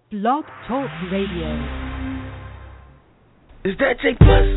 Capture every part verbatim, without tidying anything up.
Blog Talk Radio. Is that J Plus?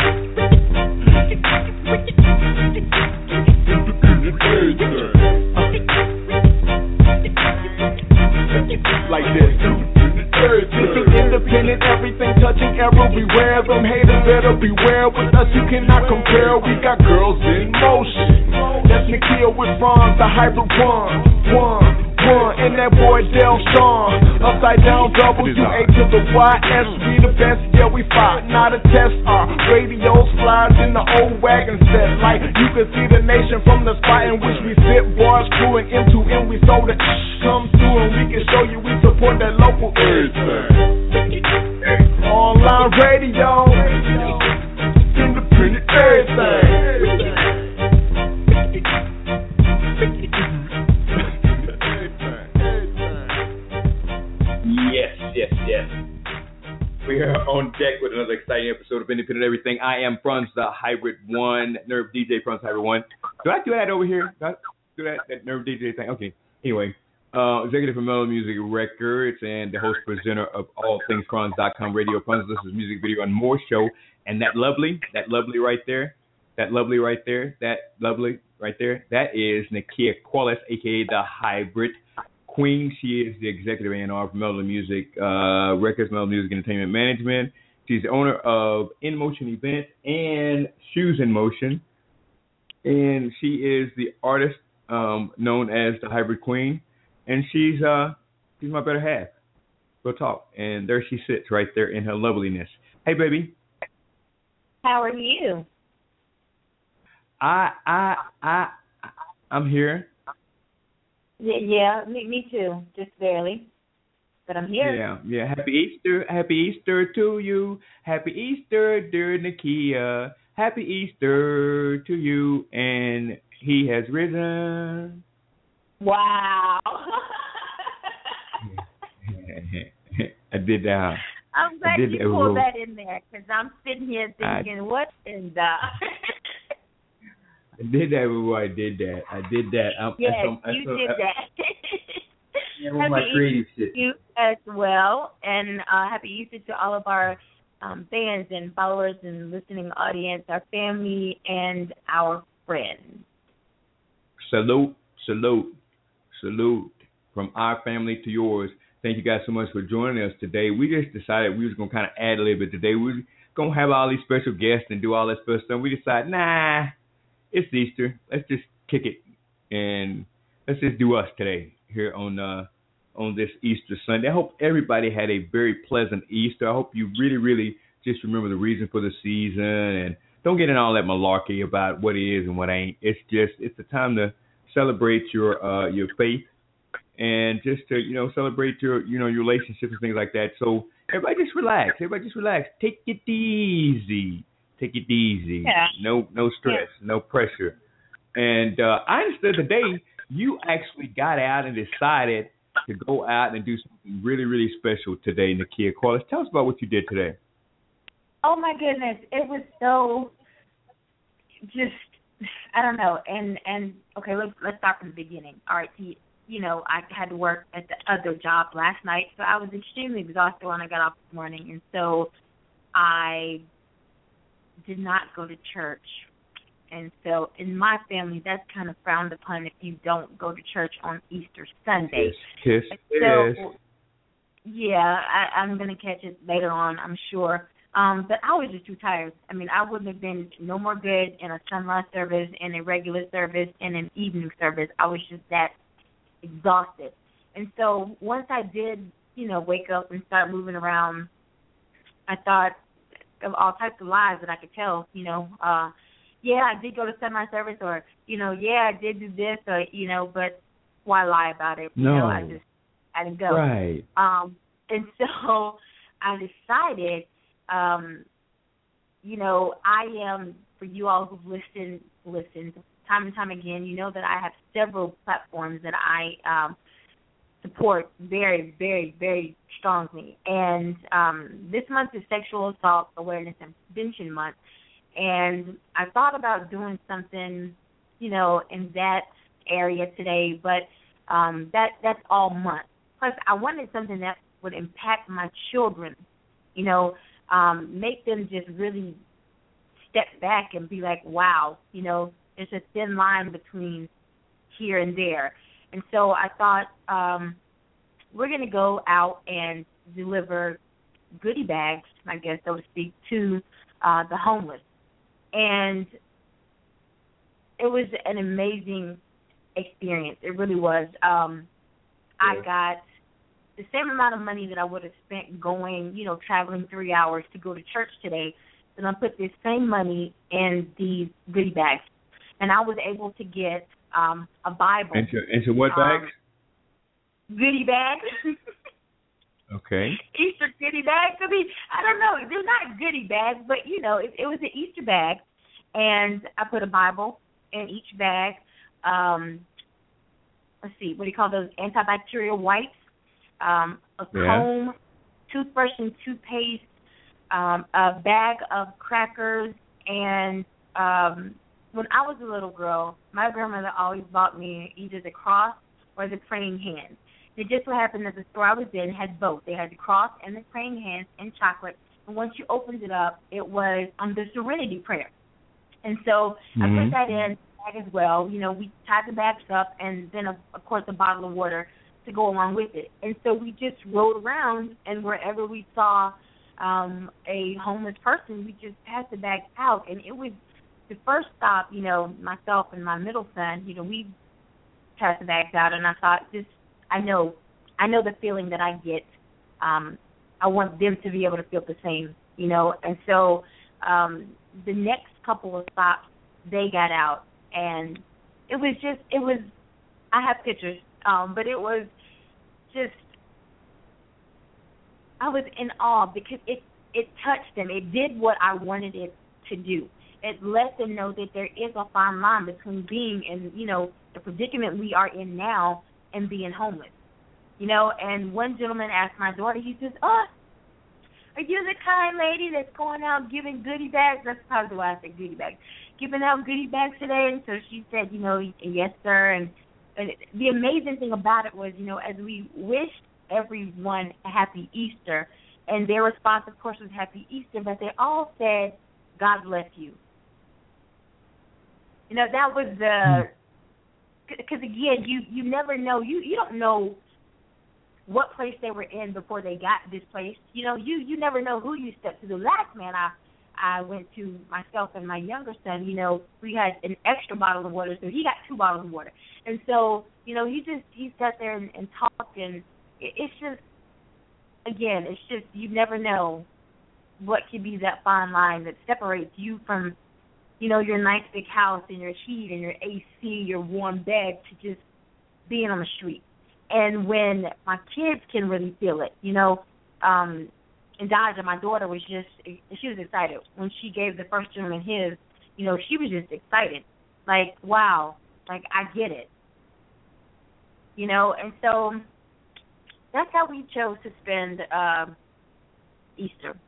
Like this. Looking independent, everything touching arrow. Beware them haters, better beware. With us you cannot compare. We got girls in motion. That's Nakia with Ron, the hybrid one. One. One, and that boy Del Sean. Upside down W A to the Y S. We the best, yeah we fight, not a test. Our radios flies in the old wagon set. Like you can see the nation from the spot in which we sit. Boys crewing into and we sold it. Come through and we can show you we support that local everything. Online radio, independent everything. Yes, yes. We are on deck with another exciting episode of Independent Everything. I am Franz, the Hybrid One, Nerve D J Franz Hybrid One. Do I do that over here? Do I do that, that Nerve D J thing? Okay. Anyway, uh, executive for Mellow Music Records and the host presenter of all things Franz dot com radio. Franz listens music, video, and more show. And that lovely, that lovely right there, that lovely right there, that lovely right there, that is Nakia Qualis, a k a the Hybrid Queen. She is the executive A and R for Mellow Music uh, Records, Mellow Music Entertainment Management. She's the owner of In Motion Events and Shoes in Motion. And she is the artist um, known as the Hybrid Queen. And she's uh, she's my better half. We'll talk. And there she sits right there in her loveliness. Hey, baby. How are you? I, I, I, I'm here. Yeah, yeah, me, me too, just barely, but I'm here. Yeah, yeah. Happy Easter, happy Easter to you. Happy Easter, dear Nakia. Happy Easter to you, and he has risen. Wow. I did that. I'm glad did you that pulled rule. that in there, because I'm sitting here thinking, I, what in the... I did that before I did that. I did that. I'm, yes, I'm, I'm, you I'm, did I'm, that. Yeah, with my creative shit. You as well, and uh, happy Easter to all of our um, fans and followers and listening audience, our family, and our friends. Salute, salute, salute from our family to yours. Thank you guys so much for joining us today. We just decided we was going to kind of add a little bit today. We were going to have all these special guests and do all that special stuff. We decided, nah, it's Easter. Let's just kick it and let's just do us today here on uh, on this Easter Sunday. I hope everybody had a very pleasant Easter. I hope you really, really just remember the reason for the season and don't get in all that malarkey about what is and what ain't. It's just it's the time to celebrate your uh, your faith and just to you know celebrate your you know your relationships and things like that. So everybody just relax. Everybody just relax. Take it easy. Take it easy. Yeah. No no stress, yeah. No pressure. And uh, I understood today you actually got out and decided to go out and do something really, really special today, Nakia Qualis. Tell us about what you did today. Oh, my goodness. It was so just, I don't know. And, and okay, let's, let's start from the beginning. All right, so, you know, I had to work at the other job last night, so I was extremely exhausted when I got off this morning. And so I did not go to church. And so in my family, that's kind of frowned upon if you don't go to church on Easter Sunday. Kiss, kiss, so, kiss. Yeah, I, I'm going to catch it later on, I'm sure. Um, but I was just too tired. I mean, I wouldn't have been no more good in a sunrise service, in a regular service, in an evening service. I was just that exhausted. And so once I did, you know, wake up and start moving around, I thought of all types of lies that I could tell, you know, uh, yeah, I did go to sunrise service, or, you know, yeah, I did do this, or, you know, but why lie about it? You no. know, I just, I didn't go. Right. Um, and so I decided, um, you know, I am, for you all who've listened, listened time and time again, you know that I have several platforms that I um, support very, very, very strongly. And um, this month is Sexual Assault Awareness and Prevention Month. And I thought about doing something, you know, in that area today, but um, that that's all month. Plus, I wanted something that would impact my children, you know, um, make them just really step back and be like, wow, you know, there's a thin line between here and there. And so I thought um, we're going to go out and deliver goodie bags, I guess, so to speak, to uh, the homeless. And it was an amazing experience. It really was. Um, I got the same amount of money that I would have spent going, you know, traveling three hours to go to church today, and I put this same money in these goodie bags. And I was able to get um, a Bible. Into, into what bags? Um, goodie bags. Okay. Easter goodie bags. I mean, I don't know. They're not goodie bags, but, you know, it, it was an Easter bag. And I put a Bible in each bag. Um, let's see, what do you call those? Antibacterial wipes, um, a yeah. comb, toothbrush and toothpaste, um, a bag of crackers, and um, when I was a little girl, my grandmother always bought me either the cross or the praying hands. It just so happened that the store I was in had both. They had the cross and the praying hands and chocolate. And once you opened it up, it was um, the Serenity Prayer. And so mm-hmm. I put that in the bag as well. You know, we tied the bags up, and then, of, of course, a bottle of water to go along with it. And so we just rode around, and wherever we saw um, a homeless person, we just passed the bag out. And it was the first stop, you know, myself and my middle son, you know, we passed the bags out, and I thought, this, I know, I know the feeling that I get. Um, I want them to be able to feel the same, you know. And so um, the next couple of stops, they got out, and it was just, it was, I have pictures, um, but it was just, I was in awe because it, it touched them. It did what I wanted it to do. It let them know that there is a fine line between being in, you know, the predicament we are in now and being homeless. You know, and one gentleman asked my daughter, he says, oh, are you the kind lady that's going out giving goodie bags? That's probably why I said goodie bags. Giving out goodie bags today. And so she said, you know, yes, sir. And, and the amazing thing about it was, you know, as we wished everyone a happy Easter, and their response, of course, was happy Easter, but they all said, God bless you. You know, that was the, because again, you, you never know, you, you don't know what place they were in before they got to this place. You know, you, you never know who you stepped to. The last man I I went to, myself and my younger son, you know, we had an extra bottle of water, so he got two bottles of water. And so, you know, he just, he sat there and, and talked, and it, it's just, again, it's just, you never know what could be that fine line that separates you from, you know, your nice big house and your heat and your A C, your warm bed, to just being on the street. And when my kids can really feel it, you know, um, and Dodger, my daughter, was just, she was excited. When she gave the first gentleman his, you know, she was just excited. Like, wow, like, I get it. You know, and so that's how we chose to spend uh, Easter.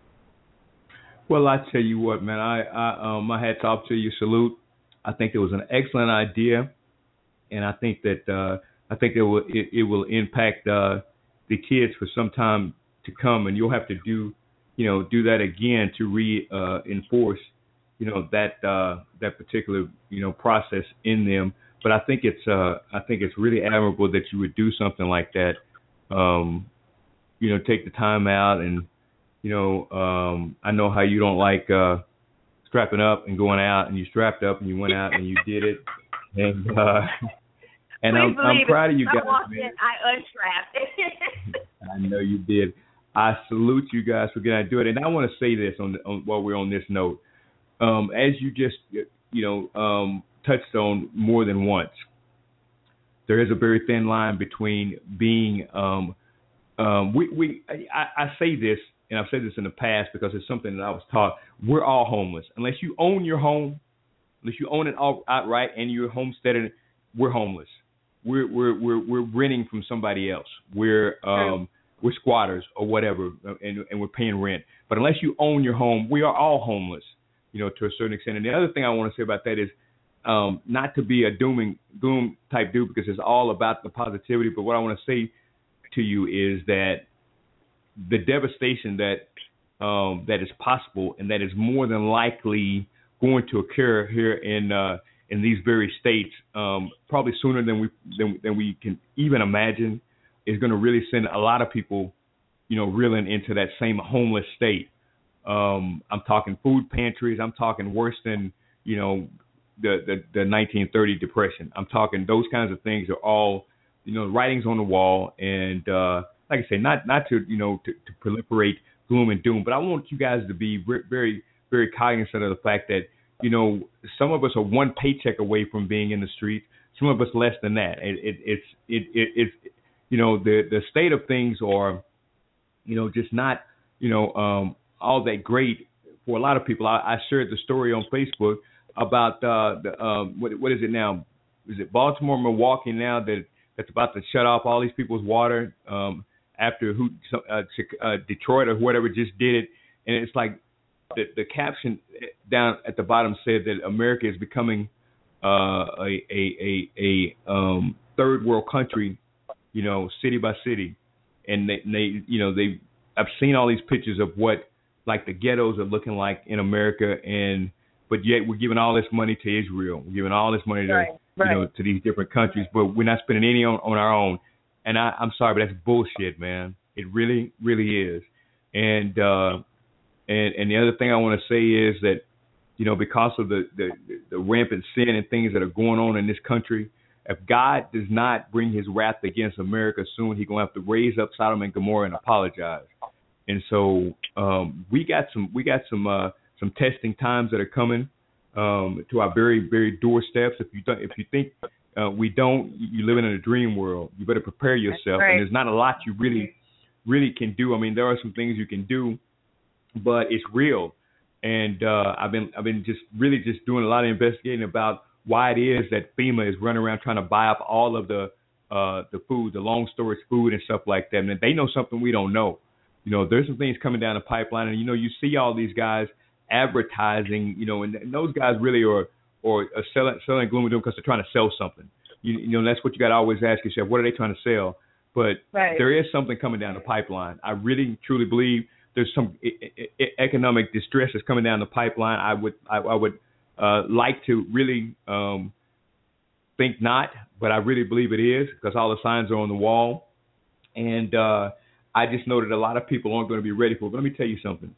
Well, I tell you what, man, I, I um, my hats off to you. Salute. I think it was an excellent idea, and I think that uh, I think it will it, it will impact uh, the kids for some time to come, and you'll have to do, you know, do that again to reinforce, uh, you know, that uh, that particular, you know, process in them. But I think it's uh, I think it's really admirable that you would do something like that. Um, you know, take the time out, and you know, um, I know how you don't like uh, strapping up and going out, and you strapped up and you went out and you did it, and uh, and I'm, I'm proud of you guys. I walked in, I unstrapped. I know you did. I salute you guys for getting to do it. And I want to say this on, on while we're on this note. Um, as you just, you know, um, touched on more than once, there is a very thin line between being, um, um, we, we I, I say this, and I've said this in the past because it's something that I was taught, we're all homeless. Unless you own your home, unless you own it all outright and you're homesteading, we're homeless. We're, we're, we're, we're renting from somebody else. We're, um, we're squatters or whatever, and, and we're paying rent. But unless you own your home, we are all homeless, you know, to a certain extent. And the other thing I want to say about that is um, not to be a dooming doom type dude, because it's all about the positivity. But what I want to say to you is that the devastation that um, that is possible and that is more than likely going to occur here in uh, in these very states, um, probably sooner than we than, than we can even imagine, is going to really send a lot of people, you know, reeling into that same homeless state. Um, I'm talking food pantries. I'm talking worse than, you know, the, the, the nineteen thirty depression. I'm talking those kinds of things are all, you know, writings on the wall. And uh, like I say, not not to, you know, to, to proliferate gloom and doom, but I want you guys to be very, very cognizant of the fact that, you know, some of us are one paycheck away from being in the streets. Some of us less than that. It, it, it's it, it, it's, you know, the, the state of things are, you know, just not, you know, um, all that great for a lot of people. I, I shared the story on Facebook about uh, the um, what, what is it now? Is it Baltimore, Milwaukee now that that's about to shut off all these people's water um, after who uh, uh, Detroit or whatever just did it, and it's like the, the caption down at the bottom said that America is becoming uh, a a a, a um, third world country, you know, city by city, and they, they you know they I've seen all these pictures of what like the ghettos are looking like in America, and but yet we're giving all this money to Israel. We're giving all this money to right, right. you know to these different countries, but we're not spending any on, on our own. And I, I'm sorry, but that's bullshit, man. It really, really is. And uh, and and the other thing I want to say is that, you know, because of the, the the rampant sin and things that are going on in this country, if God does not bring His wrath against America soon, He's gonna have to raise up Sodom and Gomorrah and apologize. And so um, we got some we got some uh, some testing times that are coming um, to our very very doorsteps. If you don't, if you think uh, we don't, you're living in a dream world. You better prepare yourself. Right. And there's not a lot you really really can do. I mean, there are some things you can do, but it's real. And uh, I've been I've been just really just doing a lot of investigating about why it is that FEMA is running around trying to buy up all of the uh, the food, the long storage food and stuff like that. And they know something we don't know. You know, there's some things coming down the pipeline, and you know, you see all these guys advertising. You know, and, and those guys really are or are selling selling gloom and doom because they're trying to sell something. You, you know, that's what you got to always ask yourself: what are they trying to sell? But right. there is something coming down the pipeline. I really truly believe there's some I- I- economic distress that's coming down the pipeline. I would I, I would uh, like to really um, think not, but I really believe it is because all the signs are on the wall, and uh, I just know that a lot of people aren't going to be ready for it. But let me tell you something.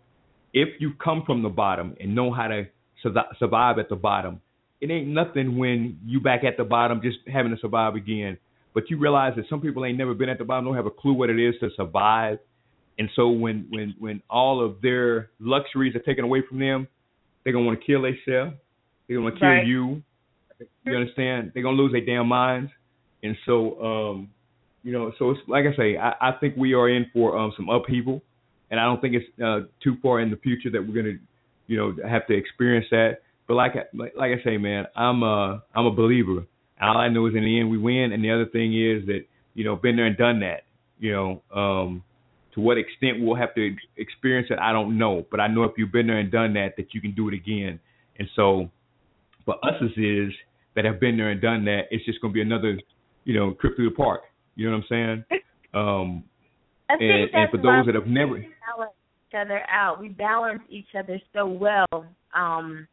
If you come from the bottom and know how to survive at the bottom, it ain't nothing when you back at the bottom just having to survive again. But you realize that some people ain't never been at the bottom, don't have a clue what it is to survive. And so when, when, when all of their luxuries are taken away from them, they're going to want to kill themselves. They're going to kill right. you. You understand? They're going to lose their damn minds. And so, um, you know, so it's like I say, I, I think we are in for um, some upheaval. And I don't think it's uh, too far in the future that we're going to, you know, have to experience that. But like I, like, like I say, man, I'm a, I'm a believer. All I know is in the end we win. And the other thing is that, you know, been there and done that. You know, um, to what extent we'll have to experience it, I don't know. But I know if you've been there and done that, that you can do it again. And so for us as is that have been there and done that, it's just going to be another, you know, trip through the park. You know what I'm saying? Um, I think and, that's and for those that have never we balance each other out, we balance each other so well um,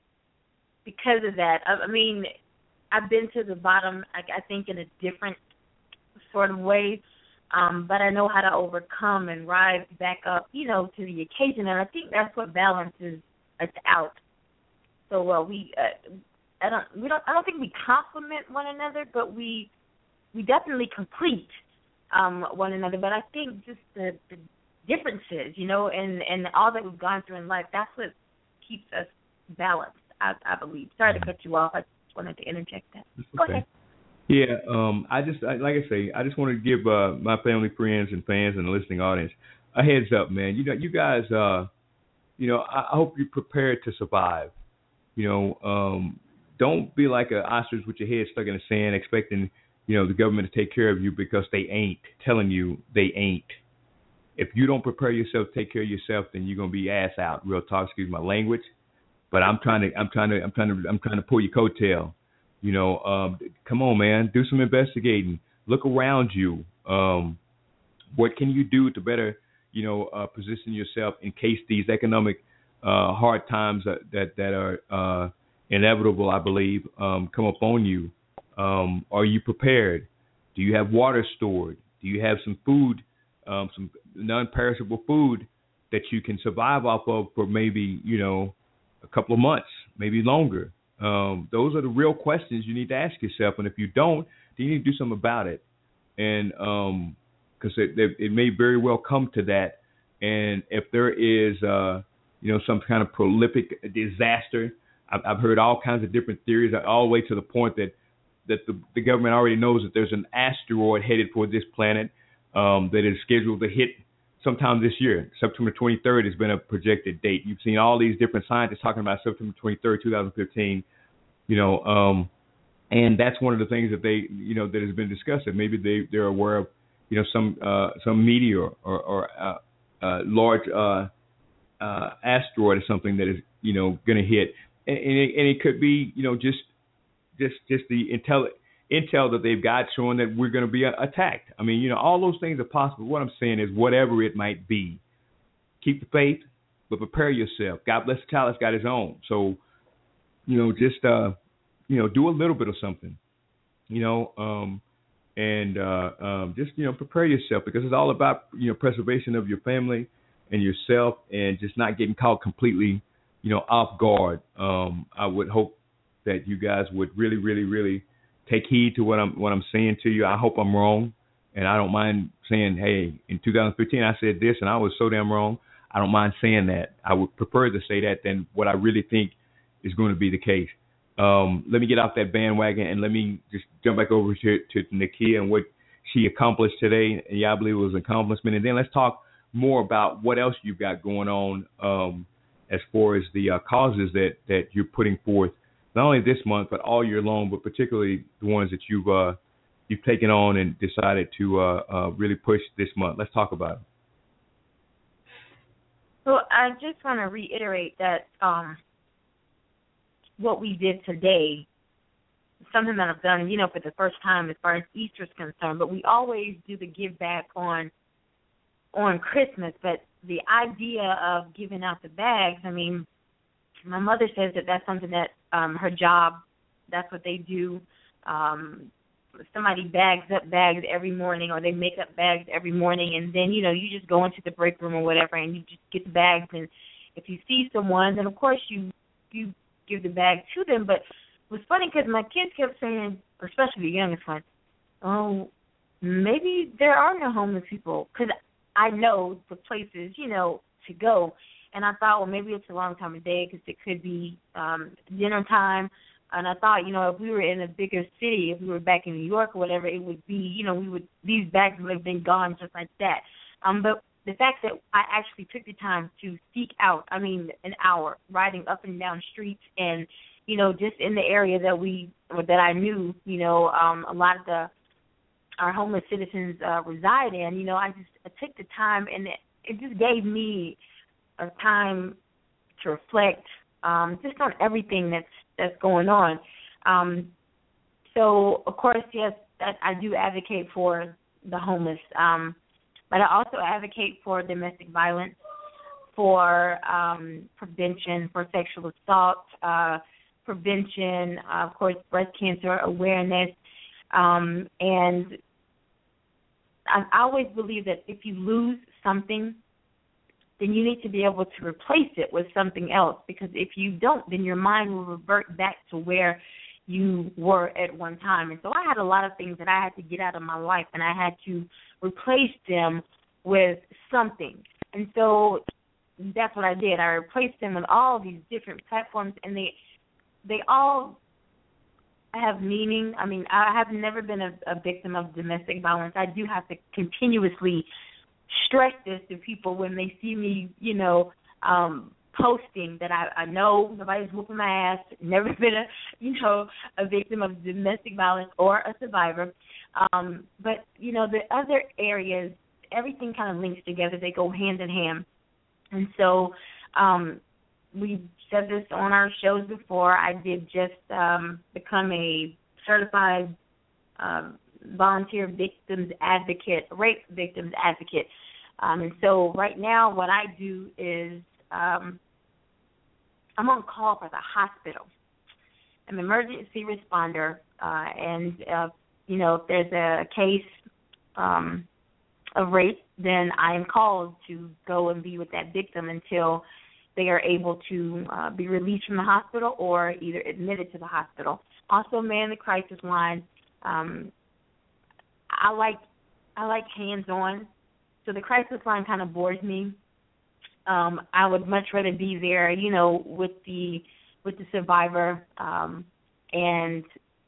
because of that. I, I mean, I've been to the bottom, I, I think, in a different sort of way, um, but I know how to overcome and rise back up, you know, to the occasion, and I think that's what balances us out so well. We, uh, I don't, we don't, I don't think we complement one another, but we, we definitely complete um, one another. But I think just the, the differences, you know, and, and all that we've gone through in life, that's what keeps us balanced, I, I believe. Sorry to cut you off. I just wanted to interject that. Go okay. ahead. Yeah, um, I just, I, like I say, I just want to give uh, my family, friends, and fans and the listening audience a heads up, man. You know, you guys, uh, you know, I, I hope you're prepared to survive. You know, um, don't be like an ostrich with your head stuck in the sand expecting, you know, the government to take care of you because they ain't telling you they ain't. If you don't prepare yourself to take care of yourself, then you're gonna be ass out. Real talk, excuse my language, but I'm trying to, I'm trying to, I'm trying to, I'm trying to pull your coattail. You know, um, come on, man, do some investigating. Look around you. Um, What can you do to better, you know, uh, position yourself in case these economic uh, hard times that that, that are uh, inevitable, I believe, um, come upon you? Um, are you prepared? Do you have water stored? Do you have some food, um, some non-perishable food that you can survive off of for maybe, you know, a couple of months, maybe longer? Um, those are the real questions you need to ask yourself. And if you don't, then you need to do something about it. And um, because it, it may very well come to that. And if there is, uh, you know, some kind of prolific disaster, I've, I've heard all kinds of different theories, all the way to the point that that the, the government already knows that there's an asteroid headed for this planet um, that is scheduled to hit sometime this year. September twenty-third has been a projected date. You've seen all these different scientists talking about September twenty-third, twenty fifteen, you know, um, and that's one of the things that they, you know, that has been discussed. That maybe they, they're aware of, you know, some uh, some meteor or, or uh, uh, large uh, uh, asteroid or something that is, you know, going to hit. And, and, it, and it could be, you know, just just just the intel intel that they've got showing that we're going to be attacked. I mean, you know, all those things are possible. What I'm saying is, whatever it might be, keep the faith, but prepare yourself. God bless the child that's got his own. So, you know, just uh, you know, do a little bit of something, you know, um, and uh, um, just you know, prepare yourself, because it's all about, you know, preservation of your family and yourself, and just not getting caught completely, you know, off guard. Um, I would hope that you guys would really, really, really take heed to what I'm what I'm saying to you. I hope I'm wrong, and I don't mind saying, hey, in two thousand fifteen I said this, and I was so damn wrong. I don't mind saying that. I would prefer to say that than what I really think is going to be the case. Um, let me get off that bandwagon, and let me just jump back over to, to Nakia and what she accomplished today. And yeah, I believe it was an accomplishment. And then let's talk more about what else you've got going on um, as far as the uh, causes that, that you're putting forth, not only this month, but all year long, but particularly the ones that you've uh, you've taken on and decided to uh, uh, really push this month. Let's talk about it. So I just want to reiterate that um, what we did today, something that I've done, you know, for the first time as far as Easter is concerned, but we always do the give back on on Christmas. But the idea of giving out the bags, I mean, my mother says that that's something that um, her job, that's what they do. Um, somebody bags up bags every morning, or they make up bags every morning, and then, you know, you just go into the break room or whatever, and you just get the bags. And if you see someone, then, of course, you you give the bag to them. But it was funny because my kids kept saying, especially the youngest one, oh, maybe there are no homeless people, because I know the places, you know, to go. And I thought, well, maybe it's a long time of day, because it could be um, dinner time. And I thought, you know, if we were in a bigger city, if we were back in New York or whatever, it would be, you know, we would these bags would have been gone just like that. Um, but the fact that I actually took the time to seek out, I mean, an hour riding up and down streets, and, you know, just in the area that we or that I knew, you know, um, a lot of the our homeless citizens uh, reside in. You know, I just I took the time, and it, it just gave me a time to reflect um, just on everything that's that's going on. Um, so, of course, yes, that I do advocate for the homeless, um, but I also advocate for domestic violence, for um, prevention, for sexual assault, uh, prevention, uh, of course, breast cancer awareness, um, and I always believe that if you lose something, then you need to be able to replace it with something else, because if you don't, then your mind will revert back to where you were at one time. And so I had a lot of things that I had to get out of my life, and I had to replace them with something. And so that's what I did. I replaced them with all these different platforms, and they they all have meaning. I mean, I have never been a, a victim of domestic violence. I do have to continuously stress this to people when they see me, you know, um, posting that I, I know nobody's whooping my ass, never been a, you know, a victim of domestic violence or a survivor. Um, but, you know, the other areas, everything kind of links together. They go hand in hand. And so um, we said this on our shows before. I did just um, become a certified um, volunteer victims advocate, rape victims advocate. Um, and so right now what I do is um, I'm on call for the hospital. I'm an emergency responder, uh, and, uh, you know, if there's a case um, of rape, then I am called to go and be with that victim until they are able to uh, be released from the hospital or either admitted to the hospital. Also man the crisis line. Um, I like I like hands-on, so the crisis line kind of bores me. Um, I would much rather be there, you know, with the with the survivor, um, and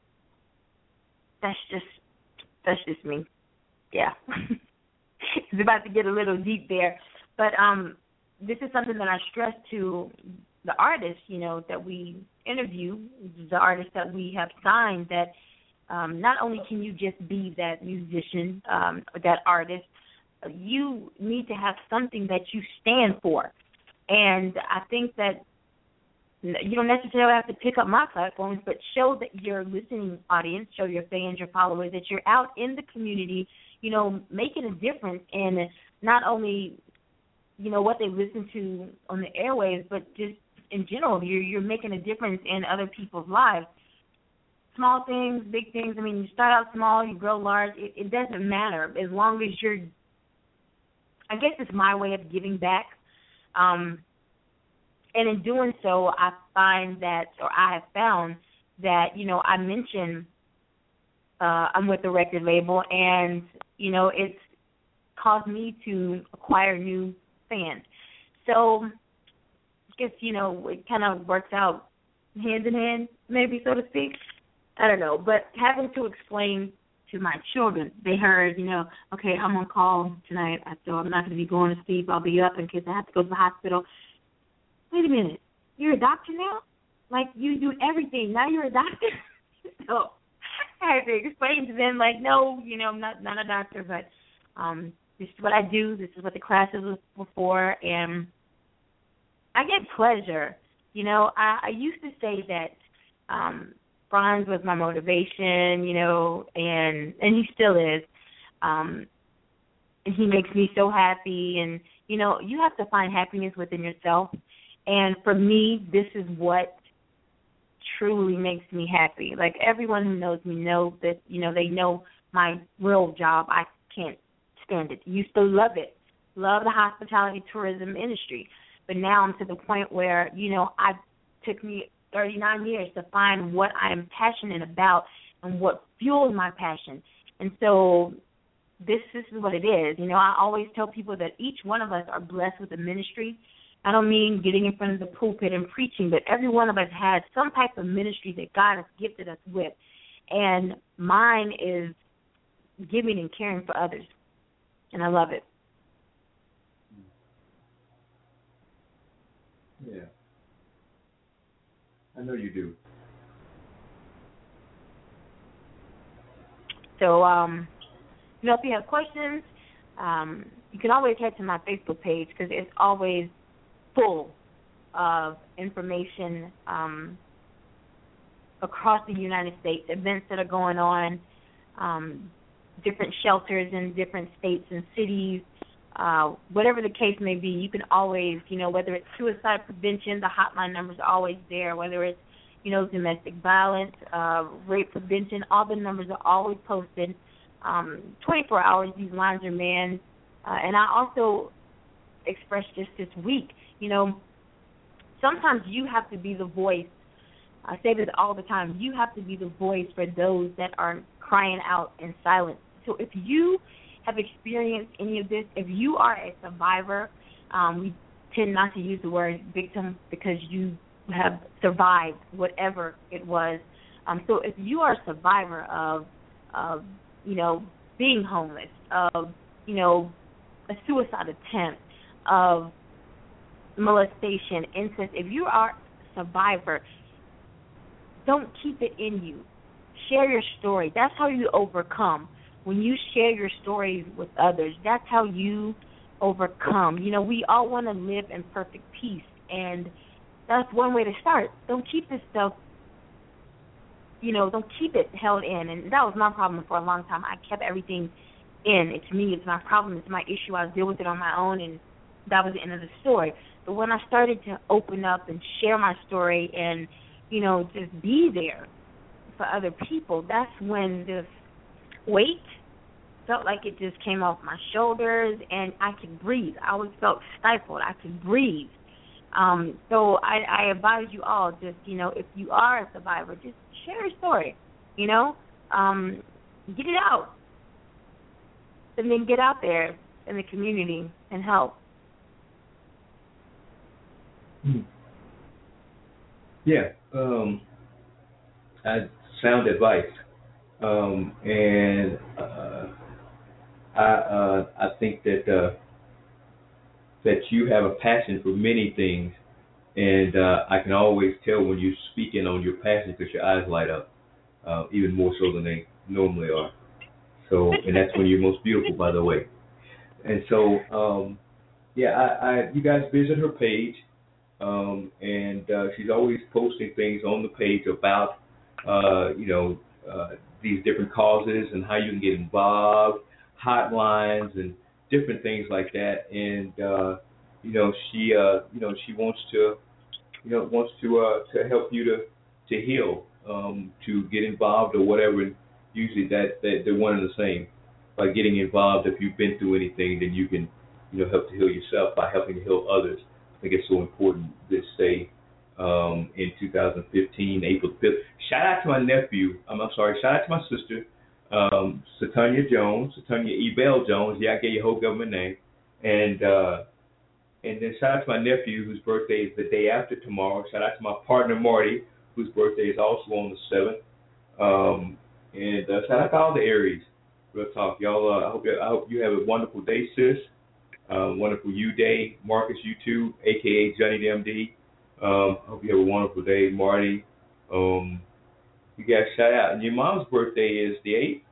that's just that's just me. Yeah, it's about to get a little deep there, but um, this is something that I stress to the artists, you know, that we interview, the artists that we have signed, that um, not only can you just be that musician, um, or that artist, you need to have something that you stand for. And I think that you don't necessarily have to pick up my platforms, but show that your listening audience, show your fans, your followers, that you're out in the community, you know, making a difference in not only, you know, what they listen to on the airwaves, but just in general, you're, you're making a difference in other people's lives. Small things, big things, I mean, you start out small, you grow large, it, it doesn't matter as long as you're, I guess it's my way of giving back. Um, and in doing so, I find that, or I have found that, you know, I mention uh, I'm with the record label, and, you know, it's caused me to acquire new fans. So I guess, you know, it kind of works out hand in hand, maybe, so to speak. I don't know. But having to explain to my children, they heard, you know, okay, I'm on call tonight, so I'm not going to be going to sleep. I'll be up in case I have to go to the hospital. Wait a minute. You're a doctor now? Like, you do everything. Now you're a doctor? So I had to explain to them, like, no, you know, I'm not, not a doctor, but um, this is what I do. This is what the classes were for, and I get pleasure. You know, I, I used to say that um, Franz was my motivation, you know, and and he still is. Um, and he makes me so happy. And, you know, you have to find happiness within yourself. And for me, this is what truly makes me happy. Like, everyone who knows me knows that, you know, they know my real job. I can't stand it. Used to love it. Love the hospitality tourism industry. But now I'm to the point where, you know, I took me thirty-nine years to find what I'm passionate about and what fuels my passion. And so this, this is what it is. You know, I always tell people that each one of us are blessed with a ministry. I don't mean getting in front of the pulpit and preaching, but every one of us has some type of ministry that God has gifted us with. And mine is giving and caring for others. And I love it. Yeah. I know you do. So, um, you know, if you have questions, um, you can always head to my Facebook page because it's always full of information um, across the United States, events that are going on, um, different shelters in different states and cities, uh, whatever the case may be. You can always, you know, whether it's suicide prevention, the hotline numbers are always there, whether it's, you know, domestic violence, uh, rape prevention, all the numbers are always posted. Um, twenty-four hours, these lines are manned. Uh, and I also expressed just this week, you know, sometimes you have to be the voice. I say this all the time. You have to be the voice for those that are crying out in silence. So if you have experienced any of this, if you are a survivor, um, we tend not to use the word victim because you have survived whatever it was. Um, so if you are a survivor of, of, you know, being homeless, of, you know, a suicide attempt, of molestation, incest, if you are a survivor, don't keep it in you. Share your story. That's how you overcome. When you share your stories with others, that's how you overcome. You know, we all want to live in perfect peace, and that's one way to start. Don't keep this stuff you know, don't keep it held in. And that was my problem for a long time. I kept everything in. It's me. It's my problem. It's my issue. I deal with it on my own, and that was the end of the story. But when I started to open up and share my story and, you know, just be there for other people, that's when this weight felt like it just came off my shoulders, and I could breathe. I always felt stifled. I could breathe. Um, so I, I advise you all, just, you know, if you are a survivor, just share your story, you know, um, get it out, and then get out there in the community and help. Hmm. Yeah, um, I, sound advice, um, and uh, I uh, I think that uh, that you have a passion for many things, and uh, I can always tell when you're speaking on your passion because your eyes light up, uh, even more so than they normally are. So, and that's when you're most beautiful, by the way. And so, um, yeah, I, I you guys visit her page. Um, and uh, she's always posting things on the page about, uh, you know, uh, these different causes and how you can get involved, hotlines and different things like that. And uh, you know, she, uh, you know, she wants to, you know, wants to uh, to help you to to heal, um, to get involved or whatever. And usually that, that they're one and the same. By getting involved, if you've been through anything, then you can, you know, help to heal yourself by helping to heal others. I think it's so important this day um, in two thousand fifteen, April fifth. Shout out to my nephew. I'm, I'm sorry. Shout out to my sister, um, Satanya Jones, Satanya Ebell Jones. Yeah, I gave you whole government name. And uh, and then shout out to my nephew, whose birthday is the day after tomorrow. Shout out to my partner Marty, whose birthday is also on the seventh. Um, and uh, shout out to all the Aries. Real talk, y'all. Uh, I hope I hope you have a wonderful day, sis. Uh, wonderful you day, Marcus, you too, a k a. Johnny the M D. Um, hope you have a wonderful day, Marty. Um, you guys shout out. And your mom's birthday is the eighth?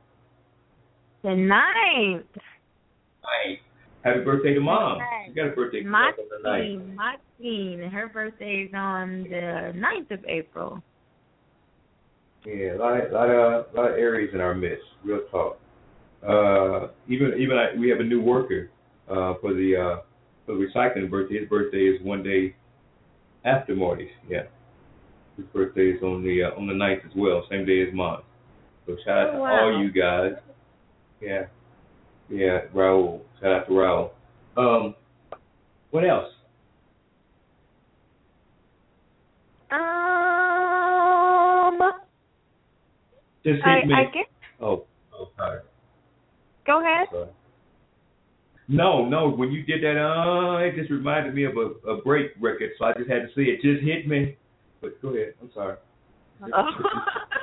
The ninth. Ninth. Happy birthday to Mom. She got a birthday my on the ninth. My teen, her birthday is on the ninth of April. Yeah, a lot of, lot of, lot of Aries in our midst, real talk. Uh, even even I, we have a new worker. Uh, for the uh, for the recycling birthday. His birthday is one day after Marty's. Yeah, his birthday is on the uh, on the ninth as well, same day as mine. So shout out oh, to wow. all you guys. Yeah, yeah, Raul. Shout out to Raul. Um, what else? Um, just hit I, me. I guess. Oh, oh, sorry. Go ahead. Sorry. No, no. When you did that, uh, it just reminded me of a, a break record, so I just had to see it. Just hit me. But go ahead. I'm sorry. Oh. I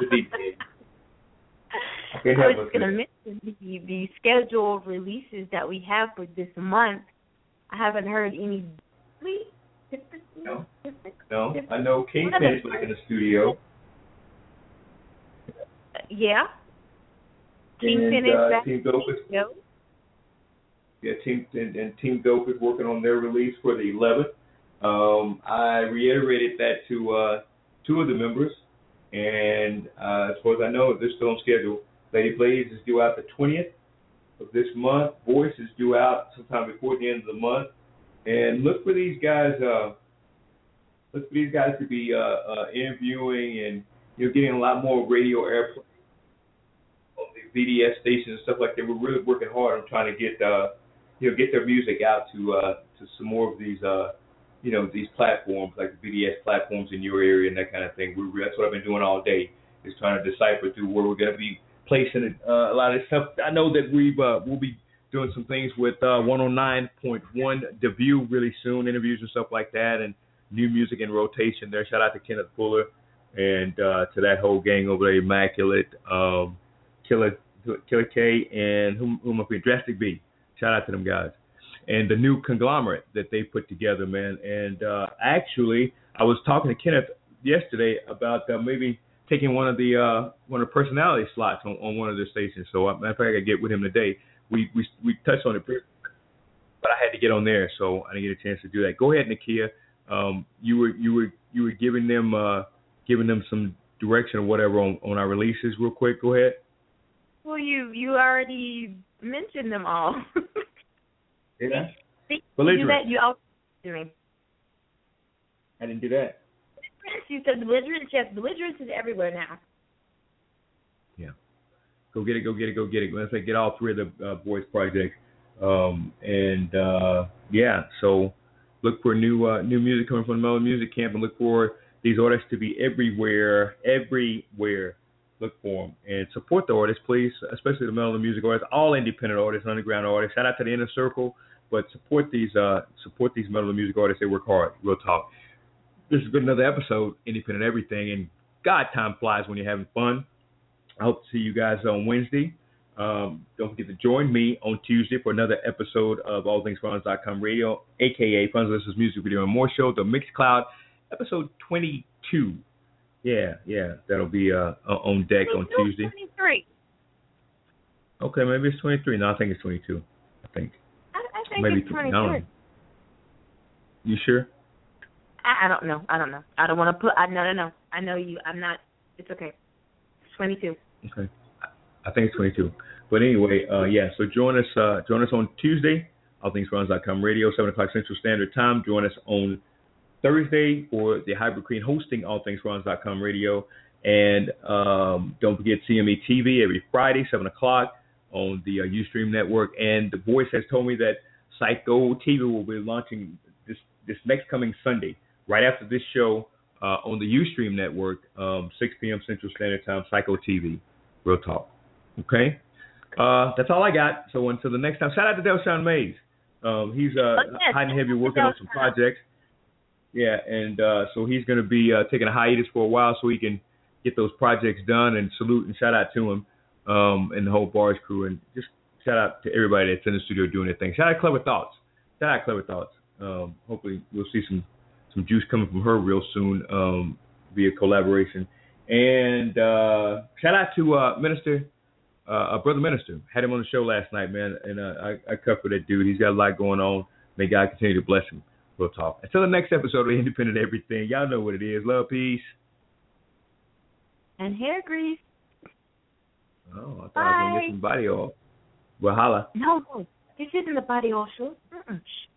I was going to mention the, the scheduled releases that we have for this month. I haven't heard any. No, no. I know Kingpin is back in the studio. Yeah. Kingpin and, is uh, back. Team Dope is, Yep. Yeah, Team and, and Team Dope is working on their release for the eleventh. Um, I reiterated that to uh, two of the members, and uh, as far as I know, they're still on schedule. Lady Blaze is due out the twentieth of this month. Voice is due out sometime before the end of the month. And look for these guys. Uh, look for these guys to be uh, uh, interviewing and you know getting a lot more radio airplay on the V D S stations and stuff like that. We're really working hard on trying to get uh, you know get their music out to uh, to some more of these uh, you know these platforms like the V D S platforms in your area and that kind of thing. We that's what I've been doing all day is trying to decipher through where we're going to be placing uh, a lot of this stuff. I know that we've uh, we'll be doing some things with uh, one oh nine point one The View really soon, interviews and stuff like that, and new music in rotation there. Shout out to Kenneth Fuller and uh, to that whole gang over there, Immaculate, um, Killer, Killer K, and whom, whom up here, Drastic B. Shout out to them guys. And the new conglomerate that they put together, man. And uh, actually, I was talking to Kenneth yesterday about uh, maybe taking one of the uh, one of the personality slots on, on one of their stations. So, uh, matter of fact, I get with him today. We we we touched on it, but I had to get on there, so I didn't get a chance to do that. Go ahead, Nakia. Um, you were you were you were giving them uh, giving them some direction or whatever on, on our releases real quick? Go ahead. Well, you you already mentioned them all. Did I? See, Belligerent. you do that, you also doing. I didn't do that. You said belligerence. Yes, belligerence is everywhere now. Yeah. Go get it, go get it, go get it. Let's say get all three of the uh, boys projects. Um, and, uh, yeah, so look for new uh, new music coming from the Mellow Music Camp, and look for these artists to be everywhere, everywhere. Look for them. And support the artists, please, especially the Mellow Music artists, all independent artists, underground artists. Shout out to the Inner Circle, but support these uh, support these Mellow Music artists. They work hard. Real talk. This has been another episode, Independent Everything, and God, time flies when you're having fun. I hope to see you guys on Wednesday. Um, don't forget to join me on Tuesday for another episode of All Things Funds dot com radio, a k a. Funds Listeners Music Video and More Show, the Mixcloud, episode twenty-two. Yeah, yeah, that'll be uh, on deck on Tuesday. twenty-three. Okay, maybe it's twenty-three. No, I think it's twenty-two. I think. I, I think maybe it's twenty-three. No. You sure? I, I don't know. I don't know. I don't want to put. I no, no, no. I know you. I'm not. It's okay. It's twenty-two. Okay. I think it's twenty-two. But anyway, uh, yeah. So join us. Uh, join us on Tuesday. All Things Funds dot com radio, seven o'clock Central Standard Time. Join us on Thursday for the Hybrid Queen hosting All Things Funds dot com radio. And um, don't forget C M E T V every Friday, seven o'clock on the uh, Ustream network. And the voice has told me that Psycho T V will be launching this, this next coming Sunday, right after this show uh, on the Ustream network, um, six p.m. Central Standard Time, Psycho T V. Real talk. Okay? Uh, that's all I got. So until the next time, shout out to Delshawn Mays. Um, he's uh, oh, yes. hiding heavy working on some projects. Yeah, and uh, so he's going to be uh, taking a hiatus for a while so he can get those projects done, and salute and shout out to him um, and the whole Bars crew. And just shout out to everybody that's in the studio doing their thing. Shout out Clever Thoughts. Shout out Clever Thoughts. Um, hopefully we'll see some, some juice coming from her real soon um, via collaboration. And uh, shout out to uh, Minister, uh, Brother Minister. Had him on the show last night, man, and uh, I, I cut for that dude. He's got a lot going on. May God continue to bless him. We'll talk. Until the next episode of Independent Everything, y'all know what it is. Love, peace. And hair grease. Oh, I thought Bye. I was going to get some body oil. Well, holla. No, no. This isn't the body oil show. Mm-mm.